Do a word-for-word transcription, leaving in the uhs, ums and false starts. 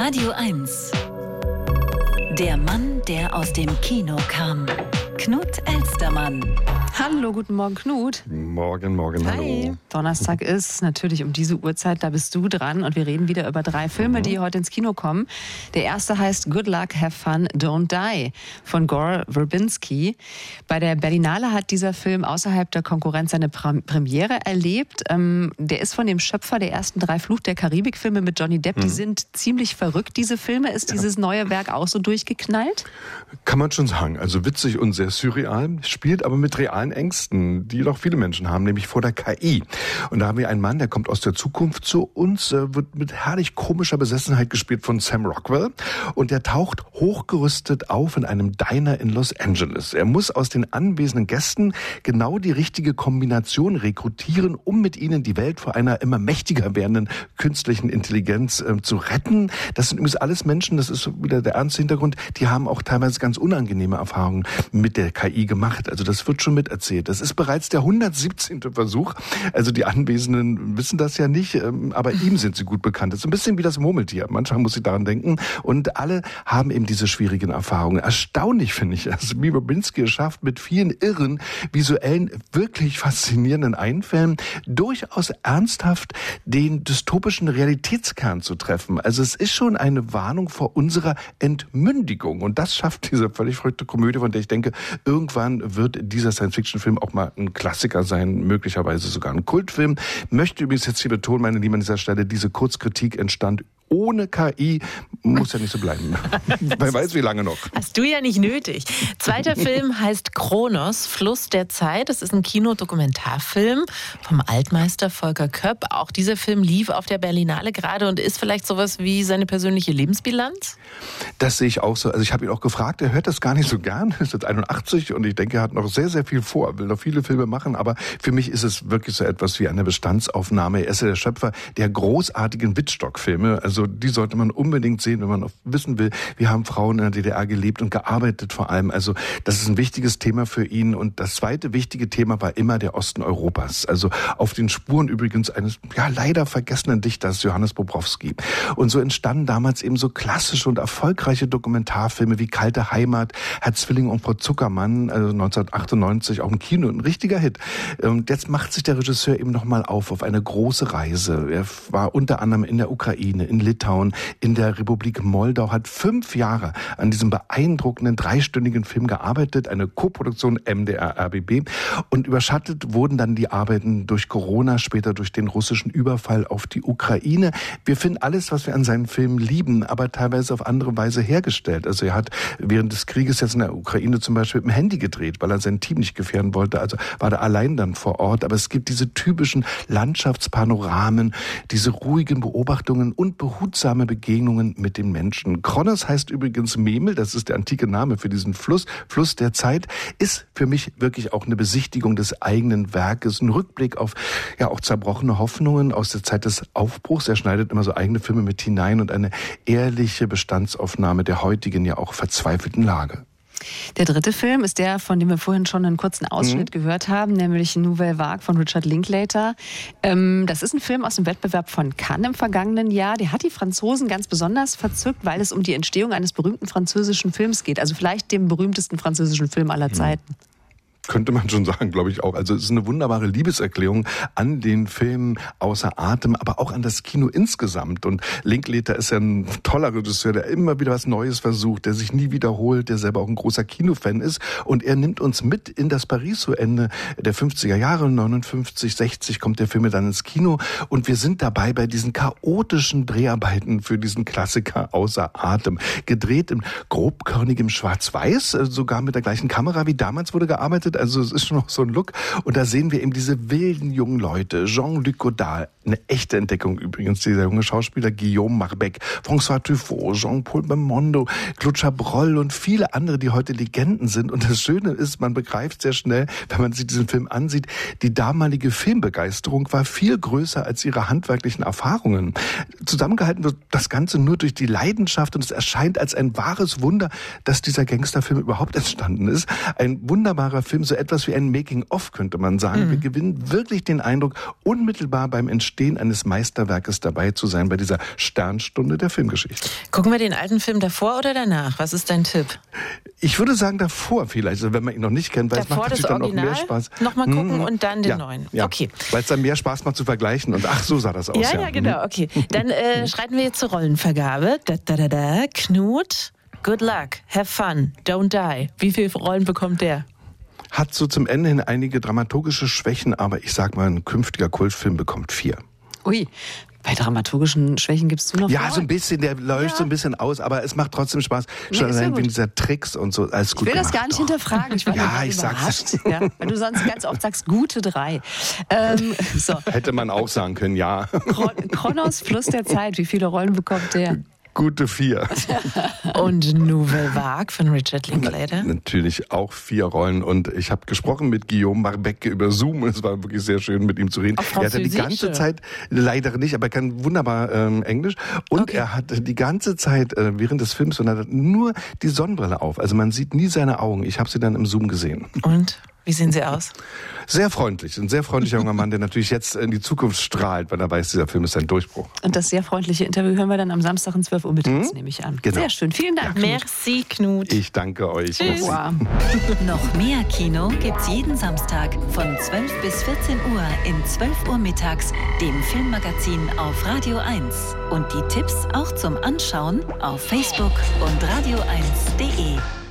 Radio eins. Der Mann, der aus dem Kino kam. Knut Elstermann. Hallo, guten Morgen, Knut. Morgen, morgen, Hi. hallo. Donnerstag ist natürlich um diese Uhrzeit, da bist du dran und wir reden wieder über drei Filme, mhm. die heute ins Kino kommen. Der erste heißt Good Luck, Have Fun, Don't Die von Gore Verbinski. Bei der Berlinale hat dieser Film außerhalb der Konkurrenz seine Premiere erlebt. Ähm, der ist von dem Schöpfer der ersten drei Fluch der Karibik-Filme mit Johnny Depp. Mhm. Die sind ziemlich verrückt, diese Filme. Ist ja. dieses neue Werk auch so durchgeknallt? Kann man schon sagen. Also witzig und sehr surreal, spielt aber mit realen Ängsten, die doch viele Menschen haben, nämlich vor der K I. Und da haben wir einen Mann, der kommt aus der Zukunft zu uns, wird mit herrlich komischer Besessenheit gespielt von Sam Rockwell und der taucht hochgerüstet auf in einem Diner in Los Angeles. Er muss aus den anwesenden Gästen genau die richtige Kombination rekrutieren, um mit ihnen die Welt vor einer immer mächtiger werdenden künstlichen Intelligenz äh, zu retten. Das sind übrigens alles Menschen, das ist wieder der ernste Hintergrund, die haben auch teilweise ganz unangenehme Erfahrungen mit der K I gemacht. Also das wird schon miterzählt. Das ist bereits der hundertsiebzehnte Versuch. Also die Anwesenden wissen das ja nicht, aber ihm sind sie gut bekannt. Das ist ein bisschen wie das Murmeltier. Manchmal muss ich daran denken. Und alle haben eben diese schwierigen Erfahrungen. Erstaunlich finde ich es, wie Verbinski es schafft, mit vielen irren, visuellen, wirklich faszinierenden Einfällen durchaus ernsthaft den dystopischen Realitätskern zu treffen. Also es ist schon eine Warnung vor unserer Entmündigung. Und das schafft diese völlig verrückte Komödie, von der ich denke, irgendwann wird dieser Science-Fiction-Film auch mal ein Klassiker sein, möglicherweise sogar ein Kultfilm. Möchte übrigens jetzt hier betonen, meine Lieben, an dieser Stelle, diese Kurzkritik entstand ohne K I, muss ja nicht so bleiben. Wer weiß, wie lange noch. Hast du ja nicht nötig. Zweiter Film heißt Kronos, Fluss der Zeit. Das ist ein Kinodokumentarfilm vom Altmeister Volker Köpp. Auch dieser Film lief auf der Berlinale gerade und ist vielleicht sowas wie seine persönliche Lebensbilanz? Das sehe ich auch so. Also ich habe ihn auch gefragt, er hört das gar nicht so gern. Er ist jetzt einundachtzig und ich denke, er hat noch sehr, sehr viel vor. Er will noch viele Filme machen, aber für mich ist es wirklich so etwas wie eine Bestandsaufnahme. Er ist ja der Schöpfer der großartigen Wittstock-Filme. Also die sollte man unbedingt sehen, wenn man wissen will, wie haben Frauen in der D D R gelebt und gearbeitet vor allem. Also das ist ein wichtiges Thema für ihn. Und das zweite wichtige Thema war immer der Osten Europas. Also auf den Spuren übrigens eines ja leider vergessenen Dichters, Johannes Bobrowski. Und so entstanden damals eben so klassische und erfolgreiche Dokumentarfilme wie Kalte Heimat, Herr Zwilling und Frau Zuckermann, also neunzehnhundertachtundneunzig auch im Kino, ein richtiger Hit. Und jetzt macht sich der Regisseur eben nochmal auf auf eine große Reise. Er war unter anderem in der Ukraine, in Litauen, in der Republik Moldau, hat fünf Jahre an diesem beeindruckenden dreistündigen Film gearbeitet, eine Koproduktion M D R R B B, und überschattet wurden dann die Arbeiten durch Corona, später durch den russischen Überfall auf die Ukraine. Wir finden alles, was wir an seinen Filmen lieben, aber teilweise auf andere Weise hergestellt. Also er hat während des Krieges jetzt in der Ukraine zum Beispiel mit dem Handy gedreht, weil er sein Team nicht gefährden wollte, also war er allein dann vor Ort. Aber es gibt diese typischen Landschaftspanoramen, diese ruhigen Beobachtungen und behutsame Begegnungen mit den Menschen. Kronos heißt übrigens Memel, das ist der antike Name für diesen Fluss, Fluss der Zeit, ist für mich wirklich auch eine Besichtigung des eigenen Werkes, ein Rückblick auf ja auch zerbrochene Hoffnungen aus der Zeit des Aufbruchs. Er schneidet immer so eigene Filme mit hinein und eine ehrliche Bestandsaufnahme der heutigen, ja auch verzweifelten Lage. Der dritte Film ist der, von dem wir vorhin schon einen kurzen Ausschnitt mhm. gehört haben, nämlich Nouvelle Vague von Richard Linklater. Ähm, das ist ein Film aus dem Wettbewerb von Cannes im vergangenen Jahr. Der hat die Franzosen ganz besonders verzückt, weil es um die Entstehung eines berühmten französischen Films geht. Also vielleicht dem berühmtesten französischen Film aller Zeiten. Mhm. Könnte man schon sagen, glaube ich auch. Also es ist eine wunderbare Liebeserklärung an den Film Außer Atem, aber auch an das Kino insgesamt. Und Linklater ist ja ein toller Regisseur, der immer wieder was Neues versucht, der sich nie wiederholt, der selber auch ein großer Kinofan ist. Und er nimmt uns mit in das Paris zu Ende der fünfziger Jahre, neunundfünfzig, sechzig kommt der Film dann ins Kino. Und wir sind dabei bei diesen chaotischen Dreharbeiten für diesen Klassiker Außer Atem. Gedreht in grobkörnigem Schwarz-Weiß, sogar mit der gleichen Kamera wie damals wurde gearbeitet. Also es ist schon noch so ein Look. Und da sehen wir eben diese wilden jungen Leute. Jean-Luc Godard, eine echte Entdeckung übrigens, dieser junge Schauspieler, Guillaume Marbec, François Truffaut, Jean-Paul Belmondo, Claude Chabrol und viele andere, die heute Legenden sind. Und das Schöne ist, man begreift sehr schnell, wenn man sich diesen Film ansieht, die damalige Filmbegeisterung war viel größer als ihre handwerklichen Erfahrungen. Zusammengehalten wird das Ganze nur durch die Leidenschaft und es erscheint als ein wahres Wunder, dass dieser Gangsterfilm überhaupt entstanden ist. Ein wunderbarer Film, so etwas wie ein Making-of, könnte man sagen. Mhm. Wir gewinnen wirklich den Eindruck, unmittelbar beim Entstehen eines Meisterwerkes dabei zu sein, bei dieser Sternstunde der Filmgeschichte. Gucken wir den alten Film davor oder danach? Was ist dein Tipp? Ich würde sagen davor vielleicht, also wenn man ihn noch nicht kennt, weil davor es macht natürlich dann noch mehr Spaß. Nochmal gucken mhm. und dann den ja, neuen. Ja. Okay. Weil es dann mehr Spaß macht zu vergleichen und ach, so sah das aus. Ja, ja, ja genau, okay. Dann äh, schreiten wir jetzt zur Rollenvergabe. Da, da, da, da. Knut, good luck, have fun, don't die. Wie viele Rollen bekommt der? Hat so zum Ende hin einige dramaturgische Schwächen, aber ich sag mal, ein künftiger Kultfilm bekommt vier. Ui, bei dramaturgischen Schwächen gibst du noch Ja, vor? so ein bisschen, der läuft ja. so ein bisschen aus, aber es macht trotzdem Spaß. Nee, Schon allein ja wegen dieser Tricks und so, alles gut Ich will gemacht. das gar nicht doch. hinterfragen. Ich war ja, ich überrascht. sag's. Ja, weil du sonst ganz oft sagst, gute drei. Ähm, so. Hätte man auch sagen können, ja. Kronos, Fluss der Zeit, wie viele Rollen bekommt der? Gute vier. Und Nouvelle Vague von Richard Linklater? Na, natürlich auch vier Rollen. Und ich habe gesprochen mit Guillaume Marbecke über Zoom. Es war wirklich sehr schön, mit ihm zu reden. Er hatte die ganze Zeit, leider nicht, aber er kann wunderbar ähm, Englisch. Und okay. er hat die ganze Zeit äh, während des Films und er hat nur die Sonnenbrille auf. Also man sieht nie seine Augen. Ich habe sie dann im Zoom gesehen. Und? Wie sehen Sie aus? Sehr freundlich. Ein sehr freundlicher junger Mann, der natürlich jetzt in die Zukunft strahlt, weil er weiß, dieser Film ist ein Durchbruch. Und das sehr freundliche Interview hören wir dann am Samstag um zwölf Uhr mittags, hm? nehme ich an. Genau. Sehr schön. Vielen Dank. Ja, merci, Knut. Ich danke euch. Wow. Noch mehr Kino gibt's jeden Samstag von zwölf bis vierzehn Uhr in zwölf Uhr mittags, dem Filmmagazin auf Radio eins. Und die Tipps auch zum Anschauen auf Facebook und radio eins punkt de.